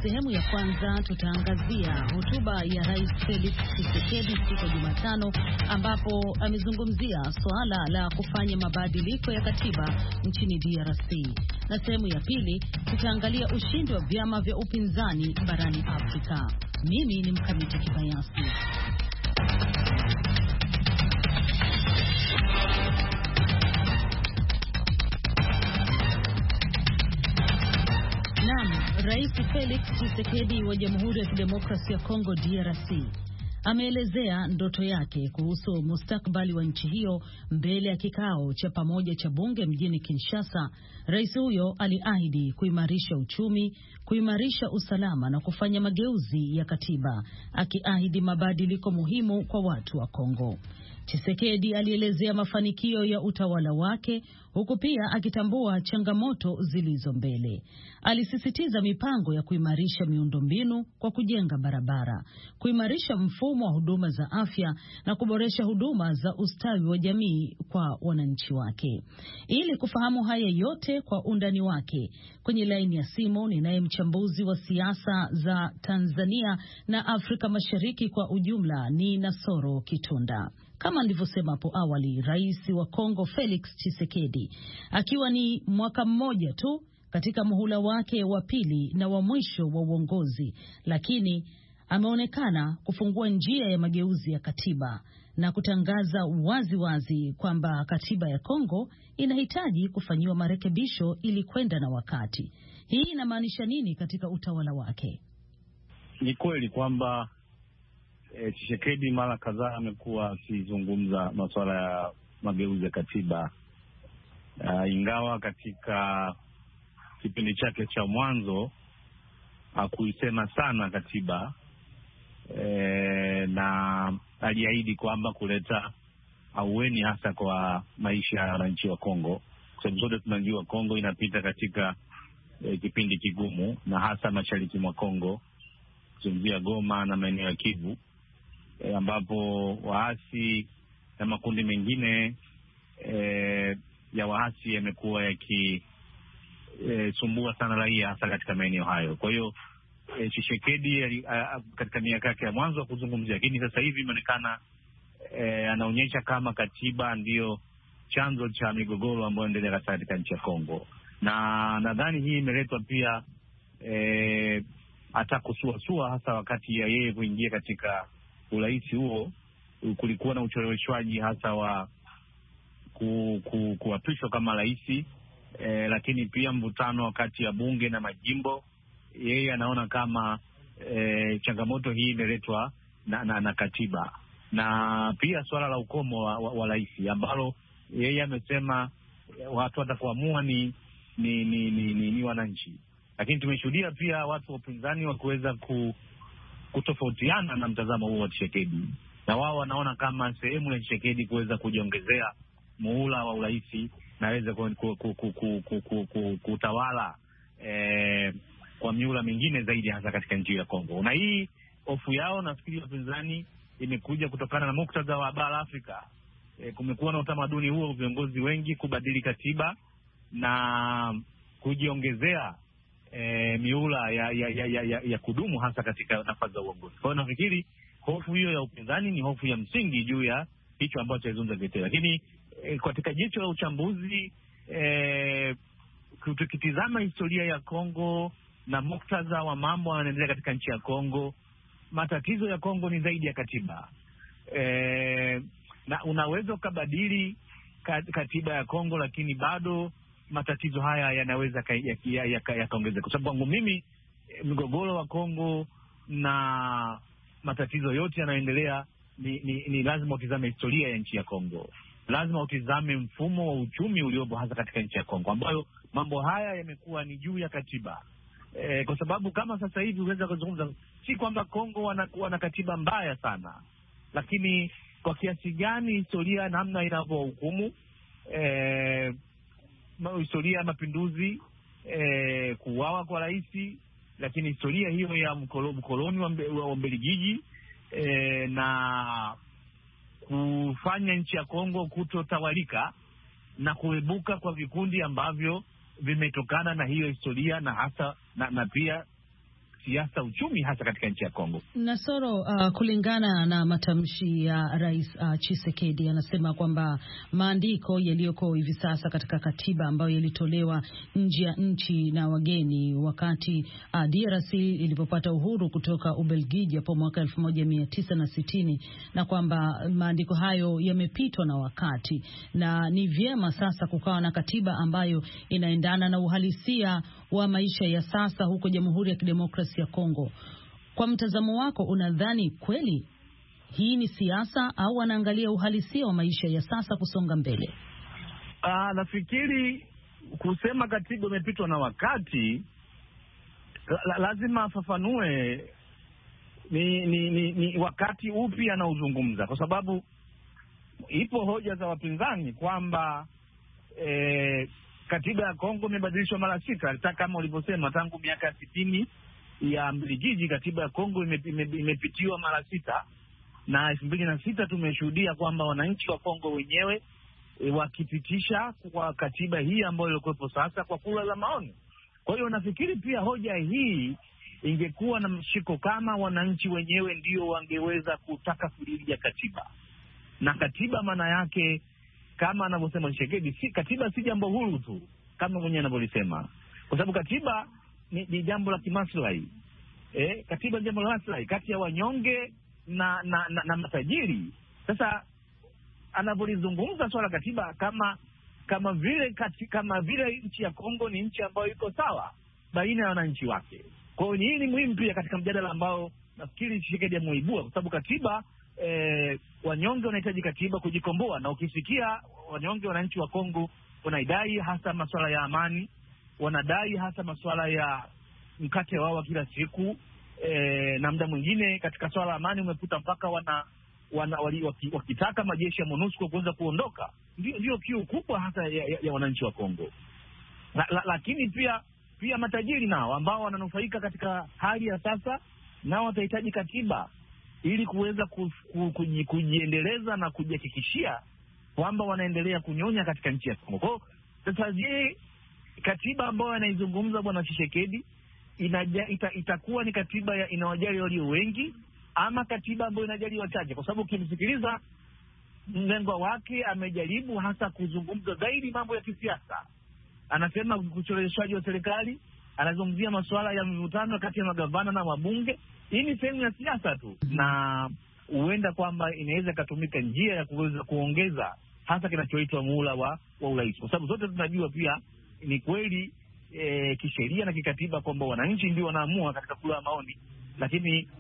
sehemu ya kwanza tutaangazia hotuba ya Rais Felix Tshisekedi siku ya Jumatano, ambapo amezungumzia swala la kufanya mabadiliko ya katiba nchini DRC. Na sehemu ya pili tutaangalia ushindi wa vyama vya upinzani barani Afrika. Mimi ni Mkamiti Kibayasi. Rais Felix Tshisekedi wa Jamhuri ya Kidemokrasia ya Kongo DRC ameelezea ndoto yake kuhusu mustakabali wa nchi hiyo mbele ya kikao cha pamoja cha bunge mjini Kinshasa. Rais huyo aliahidi kuimarisha uchumi, kuimarisha usalama na kufanya mageuzi ya katiba, akiahidi mabadiliko muhimu kwa watu wa Kongo. Tshisekedi alielezea mafanikio ya utawala wake huku pia akitambua changamoto zilizo mbele. Alisisitiza mipango ya kuimarisha miundombinu kwa kujenga barabara, kuimarisha mfumo wa huduma za afya na kuboresha huduma za ustawi wa jamii kwa wananchi wake. Ili kufahamu haya yote kwa undani wake, kwenye laini ya simu ninaye mchambuzi wa siasa za Tanzania na Afrika Mashariki kwa ujumla, ni Nasoro Kitunda. Kama nilivyosema hapo awali, Rais wa Kongo Felix Tshisekedi akiwa ni mwaka mmoja tu katika muhula wake wa pili na wa mwisho wa uongozi, lakini ameonekana kufungua njia ya mageuzi ya katiba na kutangaza wazi kwamba katiba ya Kongo inahitaji kufanyiwa marekebisho ili kwenda na wakati. Hii inamaanisha nini katika utawala wake? Ni kweli kwamba Tshisekedi mara kadhaa amekuwa akizungumza masuala ya mageuzi ya katiba, ingawa katika kipindi chake cha mwanzo hakuisema sana katiba, na aliahidi kwamba kuleta aueni hasa kwa maisha ya wananchi wa Kongo, kwa sababu sote tunajua Kongo inapita katika kipindi kigumu, na hasa mashariki mwa Kongo, kuzungumzia Goma na maeneo ya Kivu, ambapo waasi na makundi mengine ya waasi yamekuwa yakisumbua sana raia hasa katika maeneo hayo. Kwa hiyo Tshisekedi katika miaka yake ya mwanzo kuzungumzia, lakini sasa hivi imeonekana anaonyesha kama katiba ndiyo chanzo cha migogoro ambayo inaendelea katika nchi ya Kongo, na nadhani hii imeletwa pia hata kusuasua, hasa wakati ya yeye kuingia katika urais huo. Kulikuwa na ucheleweshwaji hasa wa kuapishwa kama rais, lakini pia mvutano wakati ya bunge na majimbo. Yeye anaona kama changamoto hii imeletwa na katiba, na pia swala la ukomo wa rais ambalo yeye amesema watu watakuamua ni wananchi. Lakini tumeshuhudia pia watu wa upinzani wakuweza kutofautiana na mtazamo huo wa Tshisekedi, na wao wanaona kama sehemu ya Tshisekedi kuweza kujiongezea muhula wa urais na aweze kutawala kwa miula mingine zaidi, hasa katika nchi ya Kongo. Na hii hofu yao, nafikiri wapinzani, imekuja kutokana na muktadha wa bara Afrika. Kumekuwa na utamaduni huo, viongozi wengi kubadili katiba na kujiongezea miula ya kudumu hasa katika nafasi za uongozi. Kwa hiyo nafikiri hofu hiyo ya upinzani ni hofu ya msingi juu ya hicho ambacho alizungumza Gete. Lakini katika jicho la uchambuzi, tukitizama historia ya Kongo na muktadha wa mambo yanaendelea katika nchi ya Kongo, matatizo ya Kongo ni zaidi ya katiba. Na unaweza ukabadili katiba ya Kongo, lakini bado matatizo haya yanaweza yakaongezeka. Kwa sababu kwangu mimi, mgogoro wa Kongo na matatizo yote yanayoendelea ni lazima utizame historia ya nchi ya Kongo. Lazima utizame mfumo wa uchumi uliopo hasa katika nchi ya Kongo, ambayo mambo haya yamekuwa ni juu ya katiba. Kwa sababu kama sasa hivi uweza kuzungumza, si kwamba Kongo wana katiba mbaya sana, lakini kwa kiasi gani historia namna inavyohukumu, historia ya mapinduzi, kuuawa kwa rais, lakini historia hiyo ya mkoloni wa Ubelgiji, na kufanya nchi ya Kongo kutotawalika na kuibuka kwa vikundi ambavyo vimetokana na hiyo historia, na hasa na pia siasa, uchumi, hasa katika nchi ya Kongo. Nasoro, kulingana na matamshi ya Rais Tshisekedi, anasema kwamba maandiko yaliyoko hivi sasa katika katiba ambayo yalitolewa nje ya nchi na wageni wakati DRC ilipopata uhuru kutoka Ubelgiji hapo mwaka 1960, na kwamba maandiko hayo yamepitwa na wakati na ni vyema sasa kukawa na katiba ambayo inaendana na uhalisia wa maisha ya sasa huko Jamhuri ya Kidemokrasia ya Kongo. Kwa mtazamo wako, unadhani kweli hii ni siasa au wanaangalia uhalisia wa maisha ya sasa kusonga mbele? Nafikiri kusema katiba imepitwa na wakati, lazima afafanue ni wakati upi anauzungumza, kwa sababu ipo hoja za wapinzani kwamba katiba ya Kongo imebadilishwa mara 6, hata kama ulivyosema tangu miaka 60 ya Mbelgiji katiba ya Kongo imepitiwa mara 6, na 2006 tumeshuhudia kwamba wananchi wa Kongo wenyewe wakipitisha kwa katiba hii ambayo ilikuwepo sasa kwa kura za maoni. Kwa hiyo nafikiri pia hoja hii ingekuwa na mshiko kama wananchi wenyewe ndio wangeweza kutaka kuilia katiba. Na katiba maana yake kama anavyosema Tshisekedi, katiba si jambo huru tu kama mwenyewe anavyolisema, kwa sababu katiba ni jambo la kimaslahi. Katiba ni jambo la maslahi kati ya wanyonge na matajiri. Sasa anavyolizungumza swala katiba kama vile nchi ya Kongo ni nchi ambayo iko sawa baina ya wananchi wake. Kwa hiyo hii ni muhimu pia katika mjadala ambao nafikiri Tshisekedi ameibua, kwa sababu katiba wanyonge wanahitaji katiba kujikomboa, na ukisikia wanyonge wananchi wa Kongo wanaidai hasa masuala ya amani, wanadai hasa masuala ya mkate wao wa kila siku, na muda mwingine katika swala la amani umekuta mpaka wakitaka majeshi ya MONUSCO kuanza kuondoka. Ndio kiu kubwa hasa ya wananchi wa Kongo. Lakini pia matajiri nao ambao wananufaika katika hali ya sasa, nao watahitaji katiba ili kuweza kujiendeleza na kujihakikishia kwamba wanaendelea kunyonya katika nchi ya Kongo. Kwa sasa, je, katiba ambayo anaizungumza Bwana Tshisekedi itakuwa ni katiba inawajali walio wengi ama katiba ambayo inajali wachache? Kwa sababu ukimsikiliza mlengwa wake amejaribu hasa kuzungumza zaidi mambo ya kisiasa. Anasema ucheleweshwaji wa serikali, anazungumzia masuala ya mivutano kati ya magavana na wabunge. Hii ni sehemu ya siasa tu, na huenda kwamba inaweza ikatumika njia ya kuweza kuongeza hasa kinachoitwa muhula wa urais, kwa sababu zote tunajua pia ni kweli kisheria na kikatiba kwamba wananchi ndio wanaamua katika kura ya maoni, lakini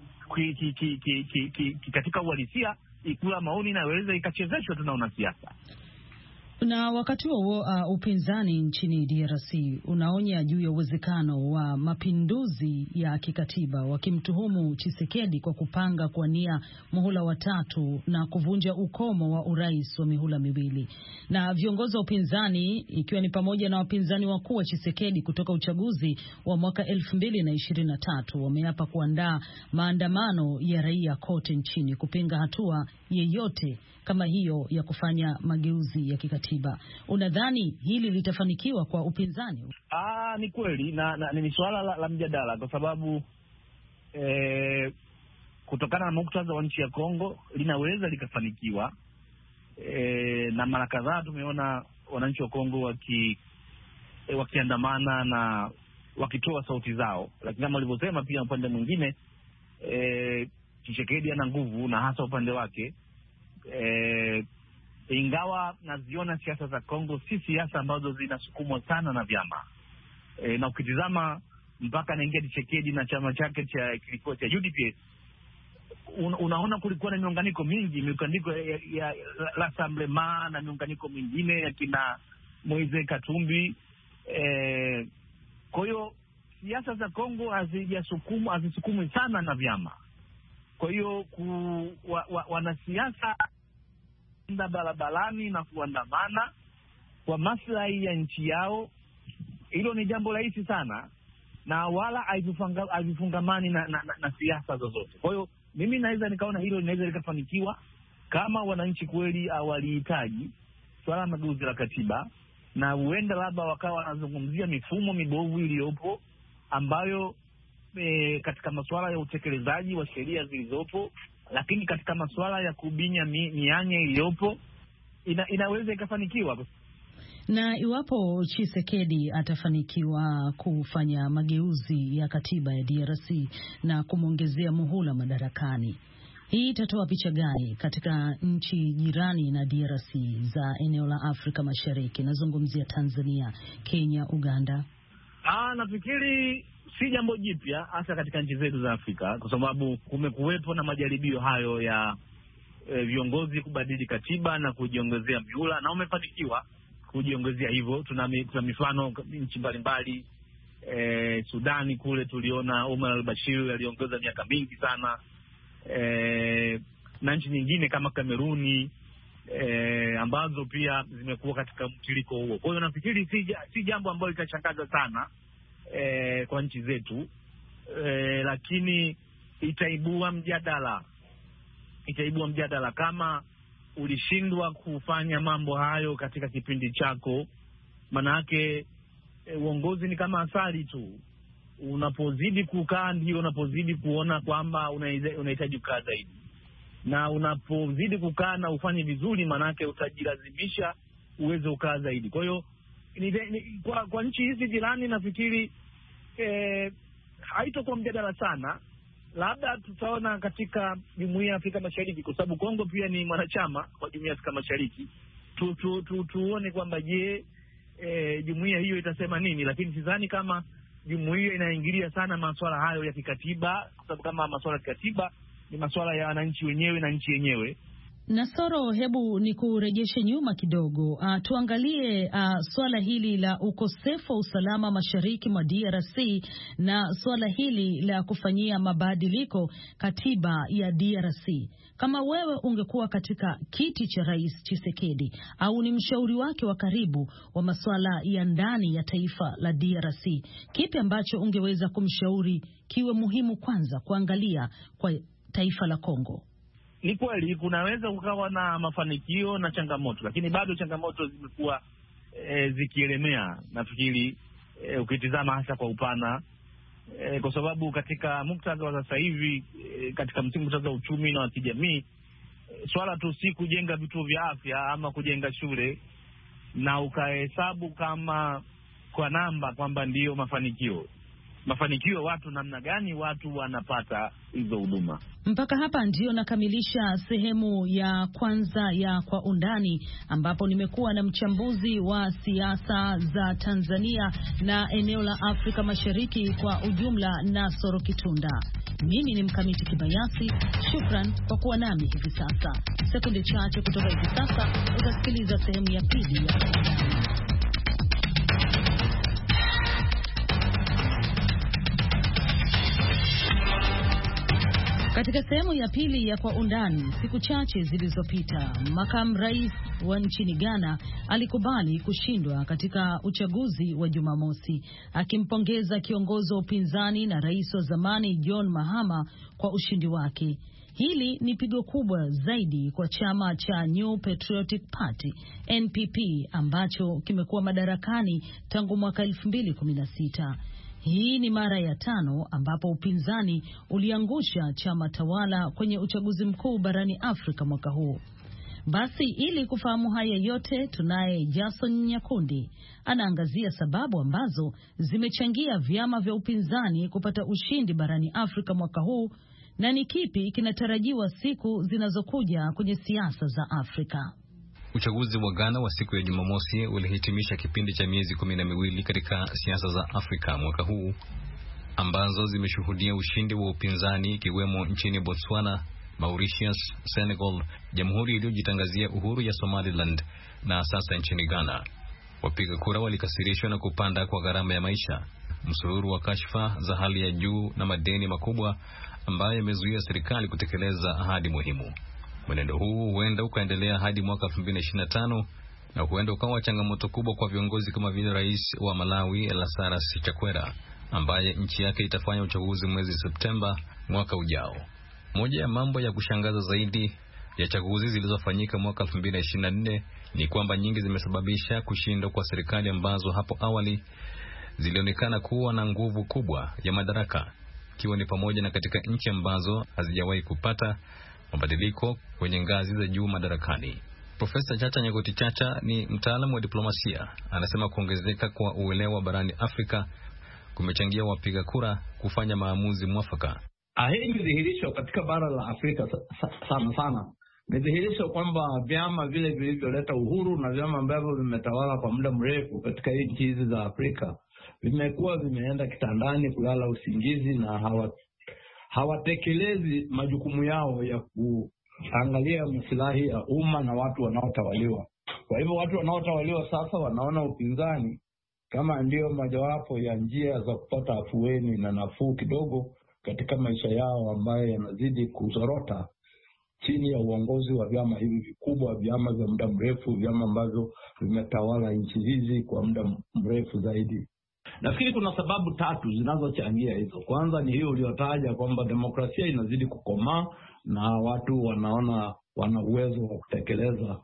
katika uhalisia kura ya maoni inaweza ikachezeshwa tu na wanasiasa. Na wakati huo upinzani nchini DRC unaonya juu ya uwezekano wa mapinduzi ya kikatiba, wakimtuhumu Tshisekedi kwa kupanga kuania muhula wa 3 na kuvunja ukomo wa urais wa mihula miwili. Na viongozi wa upinzani, ikiwa ni pamoja na wapinzani wakuu wa Tshisekedi kutoka uchaguzi wa mwaka 2023, wameapa kuandaa maandamano ya raia kote nchini kupinga hatua yeyote kama hiyo ya kufanya mageuzi ya kikatiba. Unadhani hili litafanikiwa kwa upinzani? Ni kweli na ni swala la mjadala, kwa sababu kutokana na muktadha wa nchi ya Kongo linaweza likafanikiwa. Na mara kadhaa tumeona wananchi wa Kongo wakiandamana na wakitoa sauti zao, lakini kama walivyosema pia upande mwingine Tshisekedi ana nguvu na hasa upande wake. Ingawa naziona siasa za Kongo si siasa ambazo zinasukumwa sana na vyama, na ukitizama mpaka anaingia Tshisekedi na chama chake kilikuwa cha UDPS, unaona kulikuwa na miunganiko mingi, miunganiko ya Rassemblement na miunganiko mingine ya kina Moise Katumbi. Kwa hiyo siasa za Kongo hazisukumwi sana na vyama. Kwa hiyo wanasiasa enda barabarani na kuandamana kwa maslahi ya nchi yao, hilo ni jambo rahisi sana na wala haifungamani na siasa zozote. Kwa hiyo mimi naweza nikaona hilo linaweza likafanikiwa kama wananchi kweli walihitaji swala mageuzi la katiba, na huenda labda wakawa wanazungumzia mifumo mibovu iliyopo ambayo katika masuala ya utekelezaji wa sheria zilizopo, lakini katika masuala ya kubinya mianya iliyopo inaweza ikafanikiwa. Na iwapo Tshisekedi atafanikiwa kufanya mageuzi ya katiba ya DRC na kumwongezea muhula madarakani, hii itatoa picha gani katika nchi jirani na DRC za eneo la Afrika Mashariki? Nazungumzia Tanzania, Kenya, Uganda. Nafikiri si jambo jipya hasa katika nchi zetu za Afrika, kwa sababu kumekuwepo na majaribio hayo ya viongozi kubadili katiba na kujiongezea mihula, na umefanikiwa kujiongezea hivyo. Tuna mifano nchi mbalimbali. Sudani kule tuliona Omar al-Bashir aliongeza miaka mingi sana, na nchi nyingine kama Kameruni ambazo pia zimekuwa katika mtiririko huo. Kwa hiyo nafikiri si jambo ambalo litashangaza sana kwa nchi zetu, lakini itaibua mjadala kama ulishindwa kufanya mambo hayo katika kipindi chako. Manake uongozi ni kama asali tu, unapozidi kukaa ndio unapozidi kuona kwamba unahitaji kukaa zaidi, na unapozidi kukaa na ufanye vizuri, manake utajilazimisha uweze kukaa zaidi. Kwa hiyo kwa nchi hizi jirani nafikiri haitakuwa mjadala sana. Labda tutaona katika Jumuiya ya Afrika Mashariki, kwa sababu Kongo pia ni mwanachama wa Jumuiya ya Afrika Mashariki. Tuone kwamba je, jumuiya hiyo itasema nini, lakini sidhani kama jumuiya inaingilia sana masuala hayo ya kikatiba, kwa sababu kama masuala ya kikatiba ni masuala ya wananchi wenyewe na nchi yenyewe. Nasoro, hebu ni kurejeshe nyuma kidogo. Tuangalie swala hili la ukosefu wa usalama mashariki mwa DRC na swala hili la kufanyia mabadiliko katiba ya DRC. Kama wewe ungekuwa katika kiti cha Rais Tshisekedi au ni mshauri wake wa karibu wa masuala ya ndani ya taifa la DRC, kipi ambacho ungeweza kumshauri kiwe muhimu kwanza kuangalia kwa taifa la Kongo? Ni kweli kunaweza kukawa na mafanikio na changamoto, lakini bado changamoto zimekuwa zikielemea, nafikiri ukitizama hasa kwa upana, kwa sababu katika muktadha wa sasa hivi, katika muktadha wa uchumi na wa kijamii, swala tu si kujenga vituo vya afya ama kujenga shule na ukahesabu kama kwa namba kwamba ndiyo mafanikio watu namna gani watu wanapata hizo huduma. Mpaka hapa ndio nakamilisha sehemu ya kwanza ya Kwa Undani, ambapo nimekuwa na mchambuzi wa siasa za Tanzania na eneo la Afrika Mashariki kwa ujumla, Nasoro Kitunda. Mimi ni Mkamiti Kibayasi. Shukran kwa kuwa nami hivi sasa. Sekunde chache kutoka hivi sasa utasikiliza sehemu ya pili ya Kwa Undani. Katika sehemu ya pili ya Kwa Undani, siku chache zilizopita, makamu rais wa nchini Ghana alikubali kushindwa katika uchaguzi wa Jumamosi, akimpongeza kiongozi wa upinzani na rais wa zamani John Mahama kwa ushindi wake. Hili ni pigo kubwa zaidi kwa chama cha New Patriotic Party NPP ambacho kimekuwa madarakani tangu mwaka 2016. Hii ni mara ya 5 ambapo upinzani uliangusha chama tawala kwenye uchaguzi mkuu barani Afrika mwaka huu. Basi ili kufahamu haya yote, tunaye Jason Nyakundi. Anaangazia sababu ambazo zimechangia vyama vya upinzani kupata ushindi barani Afrika mwaka huu na ni kipi kinatarajiwa siku zinazokuja kwenye siasa za Afrika. Uchaguzi wa Ghana wa siku ya Jumamosi ulihitimisha kipindi cha miezi 12 katika siasa za Afrika mwaka huu, ambazo zimeshuhudia ushindi wa upinzani ikiwemo nchini Botswana, Mauritius, Senegal, jamhuri iliyojitangazia uhuru ya Somaliland na sasa nchini Ghana. Wapiga kura walikasirishwa na kupanda kwa gharama ya maisha, msururu wa kashfa za hali ya juu na madeni makubwa ambayo yamezuia serikali kutekeleza ahadi muhimu. Mwenendo huu huenda ukaendelea hadi mwaka 2025 na huenda ukawa changamoto kubwa kwa viongozi kama vile rais wa Malawi Lazarus Chakwera, ambaye nchi yake itafanya uchaguzi mwezi Septemba mwaka ujao. Moja ya mambo ya kushangaza zaidi ya chaguzi zilizofanyika mwaka 2024 ni kwamba nyingi zimesababisha kushindwa kwa serikali ambazo hapo awali zilionekana kuwa na nguvu kubwa ya madaraka. ikiwa ni pamoja na katika nchi ambazo hazijawahi kupata mabadiliko kwenye ngazi za juu madarakani. Profesa Chacha Nyegoti Chacha ni mtaalamu wa diplomasia. Anasema kuongezeka kwa uelewa barani Afrika kumechangia wapiga kura kufanya maamuzi mwafaka. Hii ni dhihirisho katika bara la Afrika sana. Ni dhihirisho kwamba vyama vile vilivyoleta uhuru na vyama ambavyo vimetawala kwa muda mrefu katika nchi hizi za Afrika vimekuwa vimeenda kitandani kulala usingizi na hawatekelezi majukumu yao ya kuangalia maslahi ya umma na watu wanaotawaliwa. Kwa hivyo watu wanaotawaliwa sasa wanaona upinzani kama ndio mojawapo ya njia za kupata afueni na nafuu kidogo katika maisha yao ambayo yanazidi kuzorota chini ya uongozi wa vyama hivi vikubwa, vyama vya muda mrefu, vyama ambavyo vimetawala nchi hizi kwa muda mrefu zaidi. Nafikiri kuna sababu tatu zinazochangia hizo. Kwanza ni hiyo uliyotaja kwamba demokrasia inazidi kukomaa na watu wanaona wana uwezo wa kutekeleza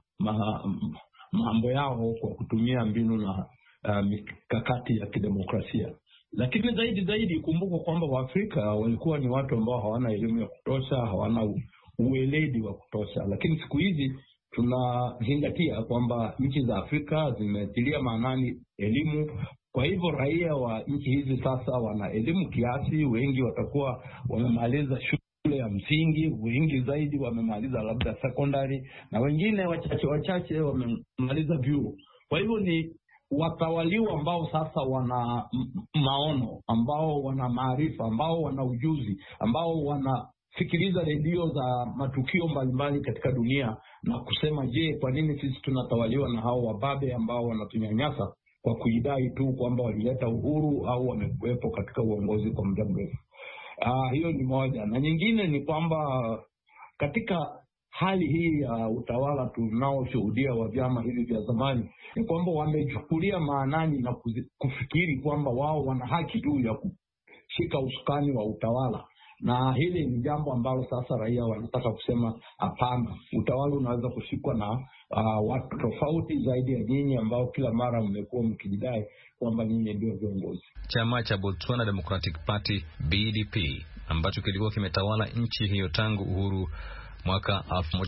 mambo yao kwa kutumia mbinu na mikakati ya kidemokrasia. Lakini zaidi kumbuka kwamba Waafrika walikuwa ni watu ambao hawana elimu ya kutosha, hawana ueledi wa kutosha. Lakini siku hizi tunazingatia kwamba nchi za Afrika zimetilia maanani elimu. Kwa hivyo raia wa nchi hizi sasa wana elimu kiasi, wengi watakuwa wamemaliza shule ya msingi, wengi zaidi wamemaliza labda secondary, na wengine wachache wamemaliza vyuo. Kwa hivyo ni watawaliwa ambao sasa wana maono, ambao wana maarifa, ambao wana ujuzi, ambao wanafikiriza redio za matukio mbalimbali katika dunia na kusema, je, kwa nini sisi tunatawaliwa na hao wababe ambao wanatunyanyasa kwa kuidai tu kwamba walileta uhuru au wamekuwepo katika uongozi kwa muda mrefu. Hiyo ni moja. Na nyingine ni kwamba katika hali hii ya utawala tunaoshuhudia wa vyama hivi vya zamani, ni kwamba wamechukulia maanani na kufikiri kwamba wao wana haki tu ya kushika usukani wa utawala. Na hili ni jambo ambalo sasa raia wanataka kusema hapana, utawala unaweza kushikwa na watu tofauti zaidi ya nyinyi ambao kila mara mmekuwa mkijidai kwamba nyinyi ndio viongozi. Chama cha Botswana Democratic Party BDP ambacho kilikuwa kimetawala nchi hiyo tangu uhuru mwaka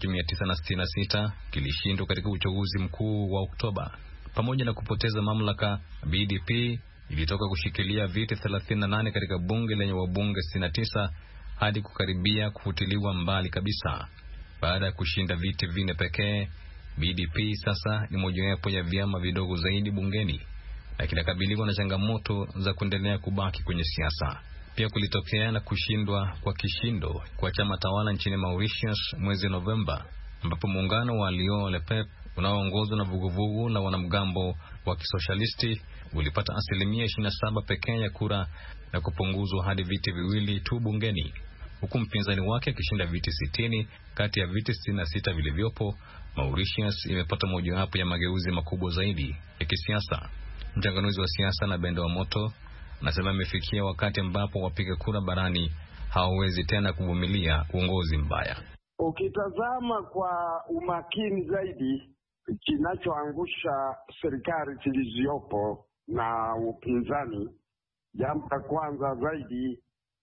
1966 kilishindwa katika uchaguzi mkuu wa Oktoba. Pamoja na kupoteza mamlaka, BDP ilitoka kushikilia viti 38 katika bunge lenye wabunge 69 hadi kukaribia kufutiliwa mbali kabisa. Baada ya kushinda viti 4 pekee, BDP sasa ni mojawapo ya vyama vidogo zaidi bungeni na kinakabiliwa na changamoto za kuendelea kubaki kwenye siasa. Pia kulitokea na kushindwa kwa kishindo kwa chama tawala nchini Mauritius mwezi Novemba, ambapo muungano wa Lion Le Peuple unaoongozwa na vuguvugu la wanamgambo wa kisoshalisti ulipata 27% pekee ya kura na kupunguzwa hadi viti 2 tu bungeni, huku mpinzani wake akishinda viti 60 kati ya viti 66 vilivyopo. Mauritius imepata mojawapo ya mageuzi makubwa zaidi ya kisiasa. Mchanganuzi wa siasa na Bendo wa Moto anasema imefikia wakati ambapo wapiga kura barani hawawezi tena kuvumilia uongozi mbaya. Ukitazama kwa umakini zaidi, kinachoangusha serikali zilizopo na upinzani, jambo la kwanza zaidi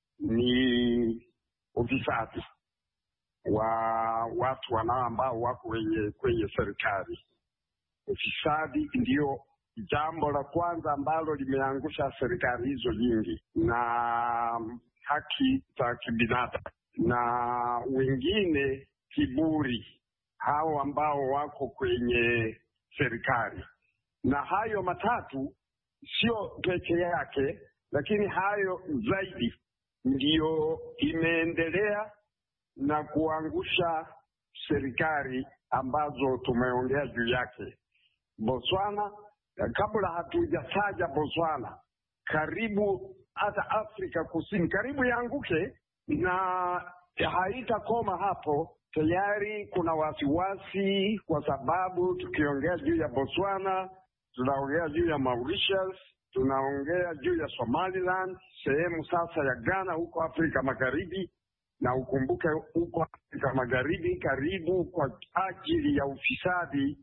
ni ufisadi wa watu ambao wako kwenye serikali. Ufisadi ndio jambo la kwanza ambalo limeangusha serikali hizo nyingi, na haki za kibinadamu, na wengine kiburi, hao ambao wako kwenye serikali. Na hayo matatu sio peke yake, lakini hayo zaidi ndiyo imeendelea na kuangusha serikali ambazo tumeongea juu yake. Botswana, kabla hatujataja Botswana, karibu hata Afrika Kusini karibu yaanguke, na haitakoma hapo. Tayari kuna wasiwasi, kwa sababu tukiongea juu ya Botswana, tunaongea juu ya Mauritius, tunaongea juu ya Somaliland, sehemu sasa ya Ghana huko Afrika Magharibi. Na ukumbuke huko Afrika Magharibi, karibu kwa ajili ya ufisadi,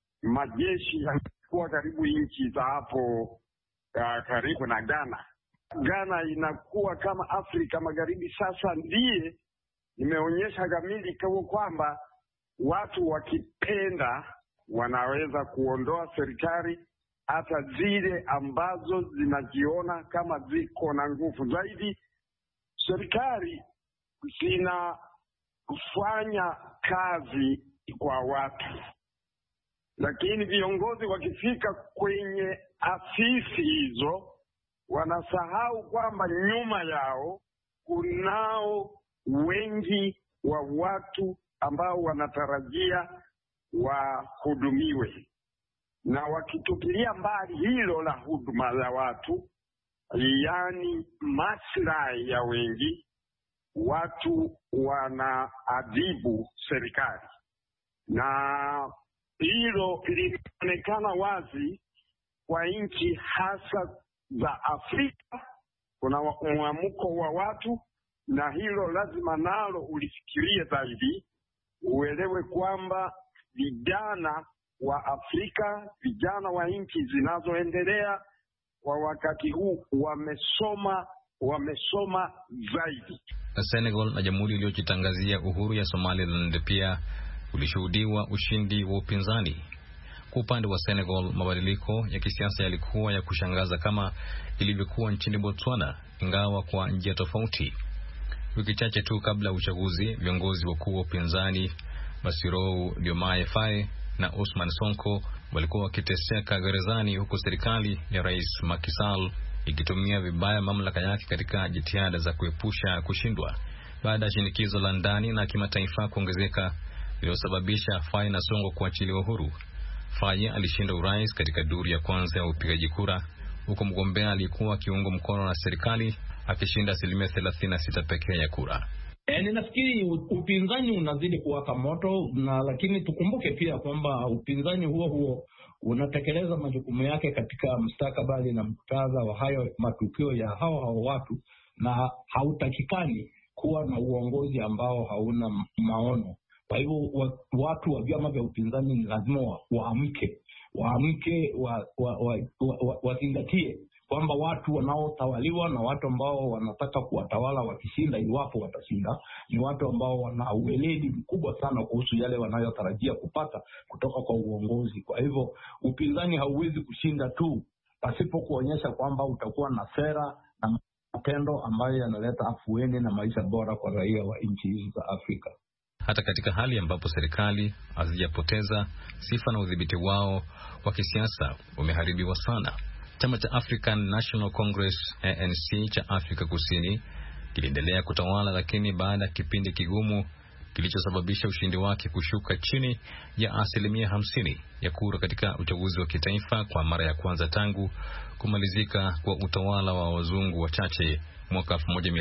majeshi yalikuwa karibu nchi za hapo karibu na Ghana. Ghana inakuwa kama Afrika Magharibi sasa ndiye imeonyesha kamili kwamba watu wakipenda wanaweza kuondoa serikali hata zile ambazo zinajiona kama ziko na nguvu zaidi. Serikali zinafanya kazi kwa watu, lakini viongozi wakifika kwenye afisi hizo wanasahau kwamba nyuma yao kunao wengi wa watu ambao wanatarajia wahudumiwe, na wakitupilia mbali hilo la huduma za watu, yaani maslahi ya wengi, watu wanaadhibu serikali. Na hilo linaonekana wazi kwa nchi hasa za Afrika. Kuna mwamko wa watu, na hilo lazima nalo ulifikirie zaidi, uelewe kwamba vijana wa Afrika, vijana wa nchi zinazoendelea kwa wakati huu wamesoma zaidi. Senegal na jamhuri iliyojitangazia uhuru ya Somaliland pia ulishuhudiwa ushindi wa upinzani. Kwa upande wa Senegal, mabadiliko ya kisiasa yalikuwa ya kushangaza kama ilivyokuwa nchini Botswana, ingawa kwa njia tofauti. Wiki chache tu kabla ya uchaguzi, viongozi wakuu wa upinzani Bassirou Diomaye Faye na Ousmane Sonko walikuwa wakiteseka gerezani, huku serikali ya Rais Macky Sall ikitumia vibaya mamlaka yake katika jitihada za kuepusha kushindwa. Baada ya shinikizo la ndani na kimataifa kuongezeka lililosababisha Faye na Sonko kuachiliwa huru, Faye alishinda urais katika duru ya kwanza ya upigaji kura, huku mgombea alikuwa kiungo mkono na serikali akishinda 36% pekee ya kura. Ninafikiri upinzani unazidi kuwaka moto, lakini tukumbuke pia kwamba upinzani huo unatekeleza majukumu yake katika mustakabali na muktadha wa hayo matukio ya hao watu, na hautakikani kuwa na uongozi ambao hauna maono. Kwa hivyo watu wa vyama vya upinzani ni lazima wazingatie kwamba watu wanaotawaliwa na watu ambao wanataka kuwatawala wakishinda, iwapo watashinda, ni watu ambao wana ueledi mkubwa sana kuhusu yale wanayotarajia kupata kutoka kwa uongozi. Kwa hivyo upinzani hauwezi kushinda tu pasipo kuonyesha kwamba utakuwa na sera na matendo ambayo yanaleta afueni na maisha bora kwa raia wa nchi hizi za Afrika. Hata katika hali ambapo serikali hazijapoteza sifa na udhibiti wao wa kisiasa umeharibiwa sana. Chama cha African National Congress ANC cha Afrika Kusini kiliendelea kutawala, lakini baada ya kipindi kigumu kilichosababisha ushindi wake kushuka chini ya 50% ya kura katika uchaguzi wa kitaifa kwa mara ya kwanza tangu kumalizika kwa utawala wa wazungu wachache mwaka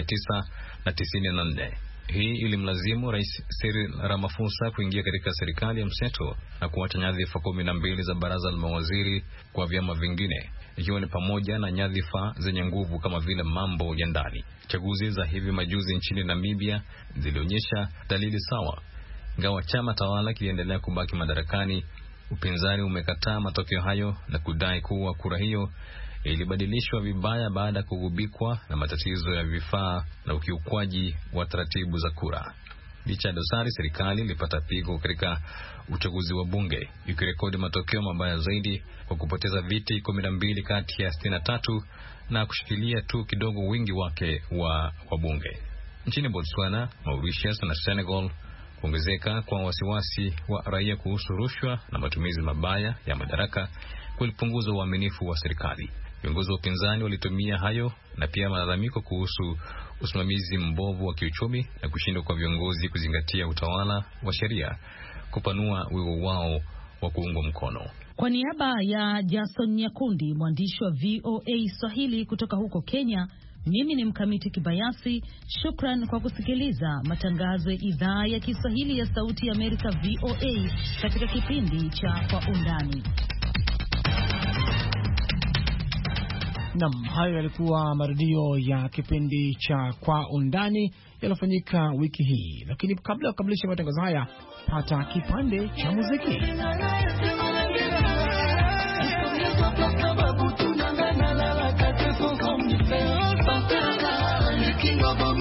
1994. Hii ilimlazimu Rais Cyril Ramaphosa kuingia katika serikali ya mseto na kuacha nyadhifa 12 za baraza la mawaziri kwa vyama vingine, ikiwa ni pamoja na nyadhifa zenye nguvu kama vile mambo ya ndani. Chaguzi za hivi majuzi nchini Namibia zilionyesha dalili sawa. Ingawa chama tawala kiliendelea kubaki madarakani, upinzani umekataa matokeo hayo na kudai kuwa kura hiyo ilibadilishwa vibaya baada ya kugubikwa na matatizo ya vifaa na ukiukwaji wa taratibu za kura. Licha ya dosari, serikali ilipata pigo katika uchaguzi wa bunge, ikirekodi matokeo mabaya zaidi kwa kupoteza viti 12 kati ya 63 na kushikilia tu kidogo wingi wake wa bunge. Nchini Botswana, Mauritius na Senegal, kuongezeka kwa wasiwasi wa raia kuhusu rushwa na matumizi mabaya ya madaraka kulipunguza uaminifu wa serikali. Viongozi wa upinzani walitumia hayo na pia malalamiko kuhusu usimamizi mbovu wa kiuchumi na kushindwa kwa viongozi kuzingatia utawala wa sheria kupanua wigo wao wa kuungwa mkono. Kwa niaba ya Jason Nyakundi, mwandishi wa VOA Swahili kutoka huko Kenya, mimi ni Mkamiti Kibayasi. Shukran kwa kusikiliza matangazo ya idhaa ya Kiswahili ya Sauti ya Amerika VOA katika kipindi cha Kwa Undani. Naam, hayo yalikuwa marudio ya kipindi cha Kwa Undani yaliyofanyika wiki hii. Lakini kabla ya kukamilisha matangazo haya, pata kipande cha muziki.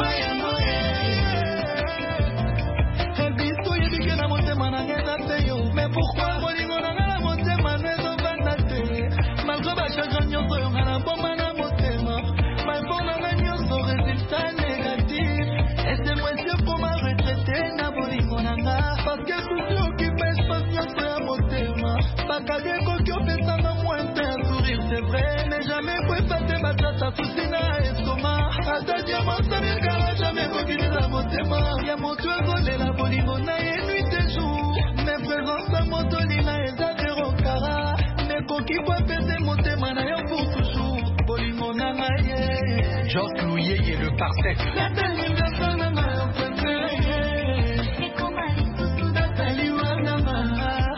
C'est vrai, mais jamais pouvez passer ma tête à Foussina et Soma. À ta diamant, ça me gare, jamais reculer la beauté. Y'a mon tueur volé la bolimona et nuit et jour. Mes présences à mon dolina et zéro cara. Mes coquilles voient péter mon thème, n'a pour toujours. Bolimona naïe. Joss Louillet et le parsec. La dernière personne n'a préféré. Et comme Alice Toussou d'Atali Wanama.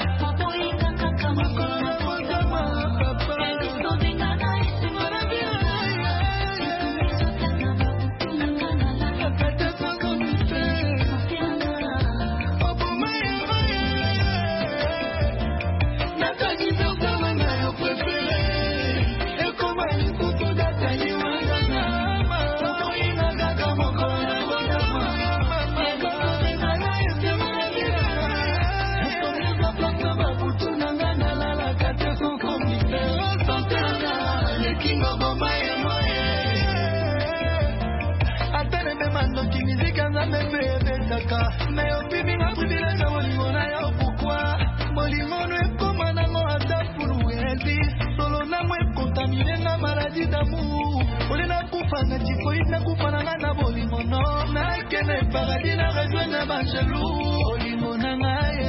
Mais au pimi na privilège à Molimona ya pourquoi Molimono est comme un amour à ta foulou et solo na mwe contaminé na maladie d'amour Oli na kufa na typhoïde na kufa na Molimono na kene paradis na rejoindre Bangelou Molimona ngaye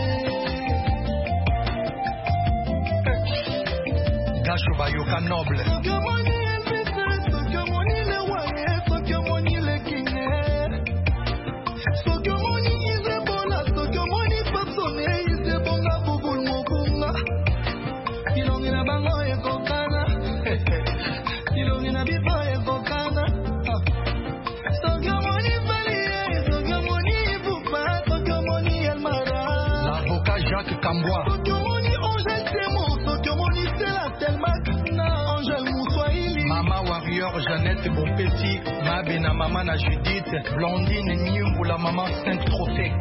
Gacho Bayoka noble Sokiomoni elbisa, sokiomoni le wange, sokiomoni le kinge Sokiomoni izebola, sokiomoni papsone, izebonga bubul mokunga Ilongi na bango ekokana, ilongi na biso ekokana Sokiomoni valie, sokiomoni ibupa, sokiomoni elmara L'avocat Jacques Kambois Sokiomoni Angèle Temo, sokiomoni Stella Telmac Angèle Moussoaili Mama Warrior Jeannette Bonpetit Mabena Mama na Judith Blondine Niumbula Mama 5 trophées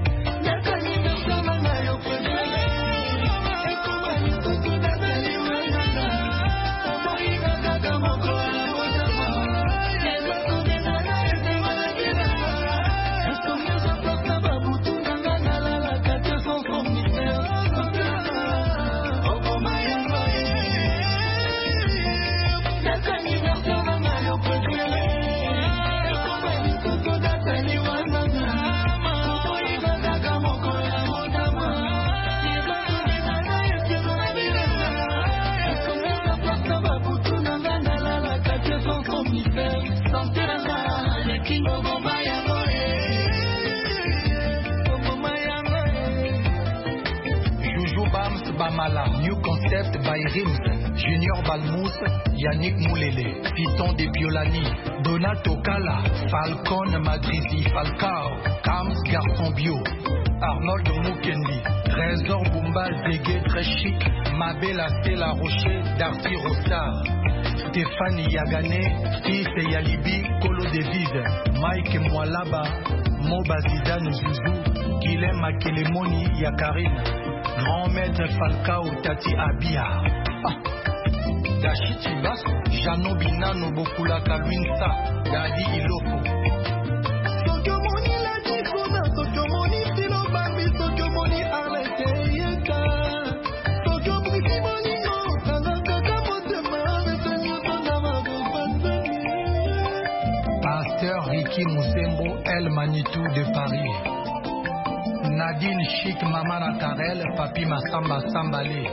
Bamala, New Concept by Rims, Junior Balmous, Yannick Moulele, Python de Biolani, Donato Kala, Falcon Madrizi, Falcao, Kams Garçon Bio, Arnold Mukendi, Trésor Bumba, Dégué très chic, Mabella Stella Rocher, Darty Rossard, Stéphanie Yagané, Fils Yalibi, Colo Devise, Mike Mwalaba, Moba Zidane Zouzou, Guilhem Makelemoni Yakarine, Grand Maître Falcao Tati Abia, Dachiti Bas, Jano Binano Bokula Kalwinsa, Dadi Iloko. Sokiomoni la Dikona, Sokiomoni Silo Bambi, Sokiomoni Arlete Yeka, Sokiomoni Simoni No, Kanaka Motema, Metanyo Tondama Bofasani. Pasteur Ricky Moussembo, El Manitou de Paris. Nadine Chic, Mamana Karel, Papi Massamba Sambale.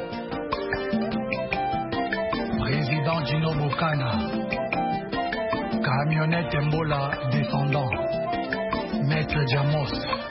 Président Gino Bokana. Camionnette Mbola, descendant. Maître Jamos.